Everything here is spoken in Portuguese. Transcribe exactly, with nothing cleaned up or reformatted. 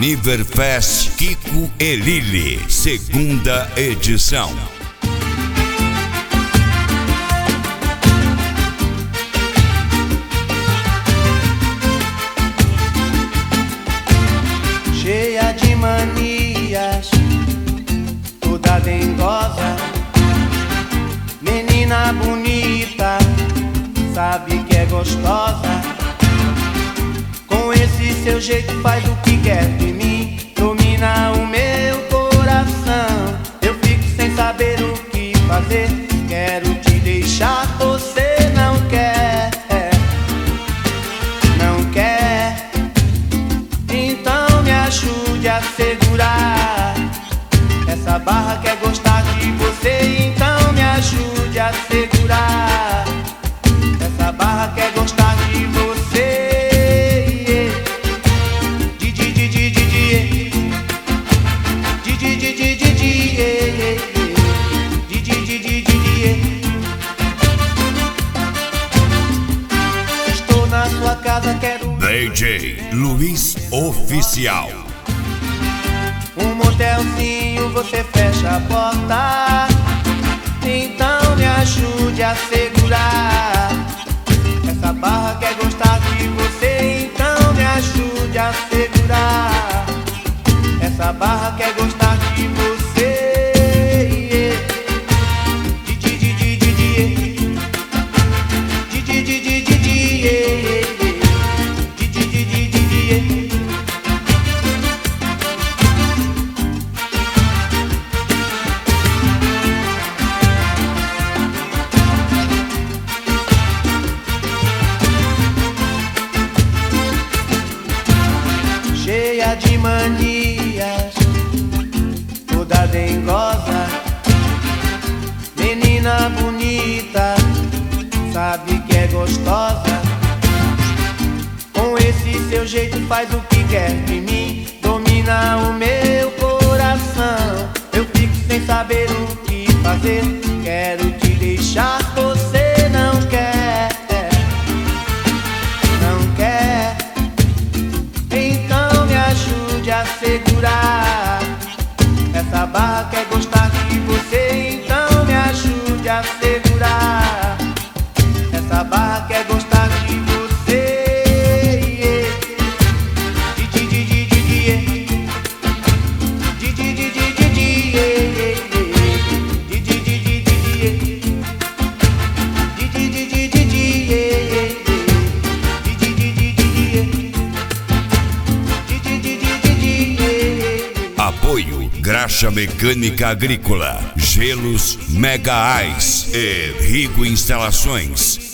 Aniverfest Kiko e Lili, segunda edição. Cheia de manias, toda dengosa, menina bonita, sabe que é gostosa. Com esse seu jeito faz o que quer de mim, domina o meu coração. Eu fico sem saber o que fazer, quero te deixar, você não quer, não quer. Então me ajude a segurar essa barra, quer gostar de você. Então me ajude a segurar essa barra, quer gostar de você. Estou na sua casa, quero D J Luiz Oficial. um motelzinho, você fecha a porta. Então me ajude a segurar essa barra, quer gostar de você. Então me ajude a segurar essa barra, quer gostar de você. Cheia de manias, toda dengosa, menina bonita, sabe que é gostosa. Com esse seu jeito faz o que quer de mim, domina o meu coração. Eu fico sem saber o que fazer, quero te deixar, você não quer, não quer. Então me ajude a segurar essa barra, quer gostar de você. Então me ajude a segurar essa barra, quer gostar de você. Apoio Graxa Mecânica Agrícola, Gelos Mega Ice e Rigo Instalações.